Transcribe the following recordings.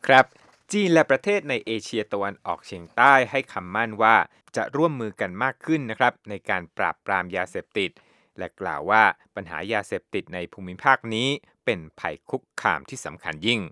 ครับจีนและประเทศในเอเชียตะวันออกเฉียงใต้ให้คำมั่นว่าจะร่วมมือกันมากขึ้นนะครับในการปราบปรามยาเสพติดและกล่าวว่าปัญหายาเสพติดในภูมิภาคนี้เป็นภัยคุกคามที่สำคัญยิ่ง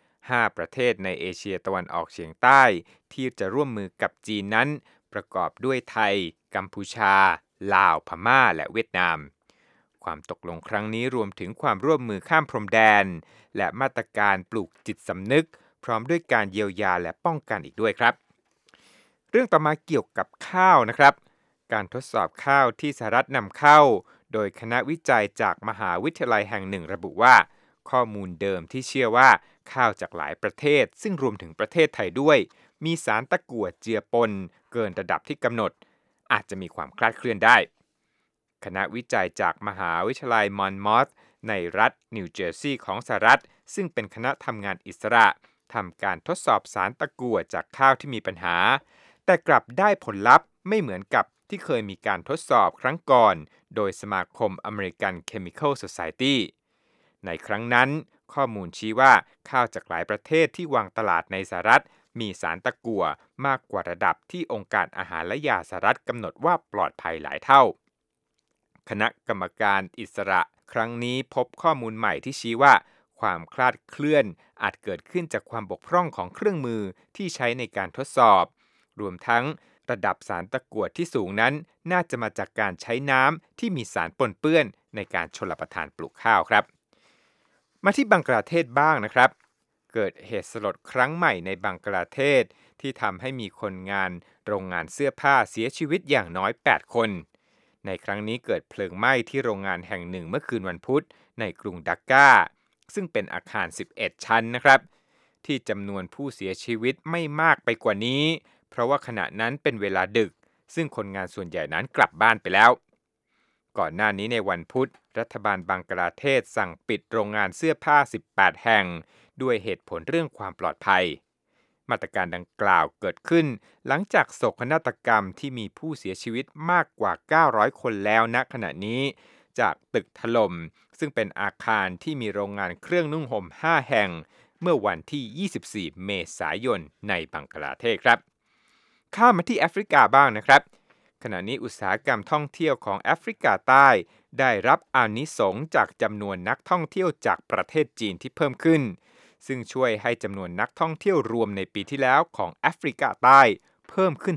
5ประเทศในเอเชียตะวันออกเฉียงใต้ที่จะร่วมมือกับจีนนั้นประกอบด้วยไทยกัมพูชาลาวพม่าและเวียดนามความตกลงครั้งนี้รวมถึงความร่วมมือข้ามพรมแดนและมาตรการปลูกจิตสำนึกพร้อมด้วยการเยียวยาและป้องกันอีกด้วยครับเรื่องต่อมาเกี่ยวกับข้าวนะครับการทดสอบข้าวที่สหรัฐนำเข้าโดยคณะวิจัยจากมหาวิทยาลัยแห่งหนึ่งระบุว่าข้อมูลเดิมที่เชื่อว่าข้าวจากหลายประเทศซึ่งรวมถึงประเทศไทยด้วยมีสารตะกั่วเจือปนเกินระดับที่กำหนดอาจจะมีความคลาดเคลื่อนได้คณะวิจัยจากมหาวิทยาลัยมอนมอธในรัฐนิวเจอร์ซีย์ของสหรัฐซึ่งเป็นคณะทำงานอิสระทำการทดสอบสารตะกั่วจากข้าวที่มีปัญหาแต่กลับได้ผลลัพธ์ไม่เหมือนกับที่เคยมีการทดสอบครั้งก่อนโดยสมาคมอเมริกันเคมีคอล Society ในครั้งนั้นข้อมูลชี้ว่าข้าวจากหลายประเทศที่วางตลาดในสหรัฐมีสารตะกั่วมากกว่าระดับที่องค์การอาหารและยาสหรัฐกำหนดว่าปลอดภัยหลายเท่าคณะกรรมการอิสระครั้งนี้พบข้อมูลใหม่ที่ชี้ว่าความคลาดเคลื่อนอาจเกิดขึ้นจากความบกพร่องของเครื่องมือที่ใช้ในการทดสอบรวมทั้งระดับสารตะกั่วที่สูงนั้นน่าจะมาจากการใช้น้ำที่มีสารปนเปื้อนในการชลประทานปลูกข้าวครับมาที่บังกลาเทศบ้างนะครับเกิดเหตุสลดครั้งใหม่ในบังกลาเทศที่ทำให้มีคนงานโรงงานเสื้อผ้าเสียชีวิตอย่างน้อย8คนในครั้งนี้เกิดเพลิงไหม้ที่โรงงานแห่งหนึ่งเมื่อคืนวันพุธในกรุงดักกาซึ่งเป็นอาคาร11ชั้นนะครับที่จำนวนผู้เสียชีวิตไม่มากไปกว่านี้เพราะว่าขณะนั้นเป็นเวลาดึกซึ่งคนงานส่วนใหญ่นั้นกลับบ้านไปแล้วก่อนหน้านี้ในวันพุธรัฐบาลบังกลาเทศสั่งปิดโรงงานเสื้อผ้า18แห่งด้วยเหตุผลเรื่องความปลอดภัยมาตรการดังกล่าวเกิดขึ้นหลังจากโศกนาฏกรรมที่มีผู้เสียชีวิตมากกว่า900คนแล้วณขณะนี้จากตึกถล่มซึ่งเป็นอาคารที่มีโรงงานเครื่องนุ่งห่ม5แห่งเมื่อวันที่24เมษายนในบังกลาเทศครับข้ามมาที่แอฟริกาบ้างนะครับขณะนี้อุตสาหกรรมท่องเที่ยวของแอฟริกาใต้ได้รับอานิสงส์จากจำนวนนักท่องเที่ยวจากประเทศจีนที่เพิ่มขึ้นซึ่งช่วยให้จำนวนนักท่องเที่ยวรวมในปีที่แล้วของแอฟริกาใต้เพิ่มขึ้น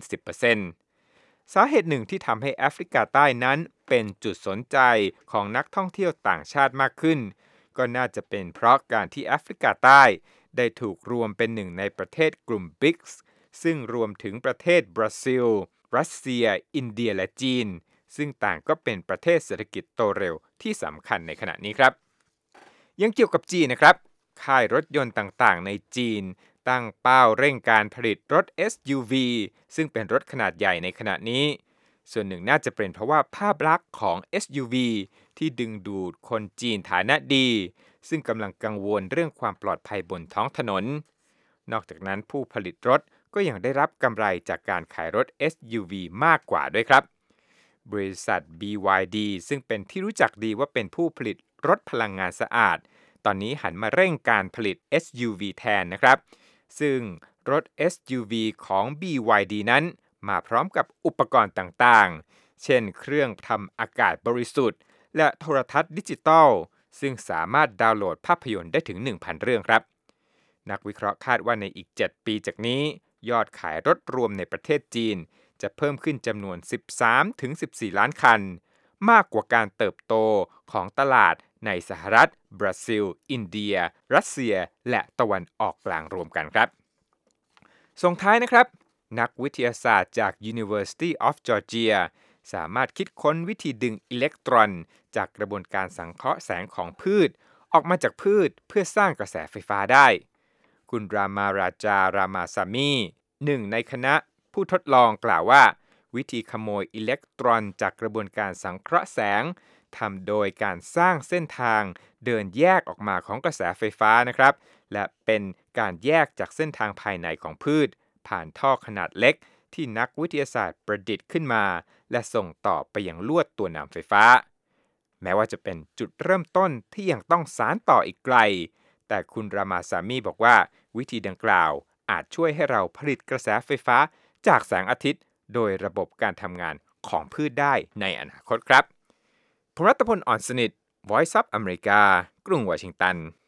10% สาเหตุหนึ่งที่ทำให้แอฟริกาใต้นั้นเป็นจุดสนใจของนักท่องเที่ยวต่างชาติมากขึ้นก็น่าจะเป็นเพราะการที่แอฟริกาใต้ได้ถูกรวมเป็นหนึ่งในประเทศกลุ่ม BRICS ซึ่งรวมถึงประเทศบราซิลรัสเซียอินเดียและจีนซึ่งต่างก็เป็นประเทศเศรษฐกิจโตเร็วที่สำคัญในขณะนี้ครับยังเกี่ยวกับจีนนะครับค่ายรถยนต์ต่างๆในจีนตั้งเป้าเร่งการผลิตรถ SUV ซึ่งเป็นรถขนาดใหญ่ในขณะนี้ส่วนหนึ่งน่าจะเป็นเพราะว่าภาพลักษณ์ของ SUV ที่ดึงดูดคนจีนฐานะดีซึ่งกำลังกังวลเรื่องความปลอดภัยบนท้องถนนนอกจากนั้นผู้ผลิตรถก็ยังได้รับกำไรจากการขายรถ SUV มากกว่าด้วยครับบริษัท BYD ซึ่งเป็นที่รู้จักดีว่าเป็นผู้ผลิตรถพลังงานสะอาดตอนนี้หันมาเร่งการผลิต SUV แทนนะครับซึ่งรถ SUV ของ BYD นั้นมาพร้อมกับอุปกรณ์ต่างๆเช่นเครื่องทำอากาศบริสุทธิ์และโทรทัศน์ดิจิตอลซึ่งสามารถดาวน์โหลดภาพยนตร์ได้ถึง 1,000 เรื่องครับนักวิเคราะห์คาดว่าในอีก 7 ปีจากนี้ยอดขายรถรวมในประเทศจีนจะเพิ่มขึ้นจำนวน 13-14 ล้านคันมากกว่าการเติบโตของตลาดในสหรัฐบราซิลอินเดียรัสเซียและตะวันออกกลางรวมกันครับส่งท้ายนะครับนักวิทยาศาสตร์จาก University of Georgia สามารถคิดค้นวิธีดึงอิเล็กตรอนจากกระบวนการสังเคราะห์แสงของพืชออกมาจากพืชเพื่อสร้างกระแสไฟฟ้าได้คุณรามาราจารามาซามีหนึ่งในคณะผู้ทดลองกล่าวว่าวิธีขโมยอิเล็กตรอนจากกระบวนการสังเคราะห์แสงทำโดยการสร้างเส้นทางเดินแยกออกมาของกระแสไฟฟ้านะครับและเป็นการแยกจากเส้นทางภายในของพืชผ่านท่อขนาดเล็กที่นักวิทยาศาสตร์ประดิษฐ์ขึ้นมาและส่งต่อไปยังลวดตัวนำไฟฟ้าแม้ว่าจะเป็นจุดเริ่มต้นที่ยังต้องสานต่ออีกไกลแต่คุณรามาซามีบอกว่าวิธีดังกล่าวอาจช่วยให้เราผลิตกระแสไฟฟ้าจากแสงอาทิตย์โดยระบบการทำงานของพืชได้ในอนาคตครับผมรัตพล อ่อนสนิท Voice of America กรุงวอชิงตัน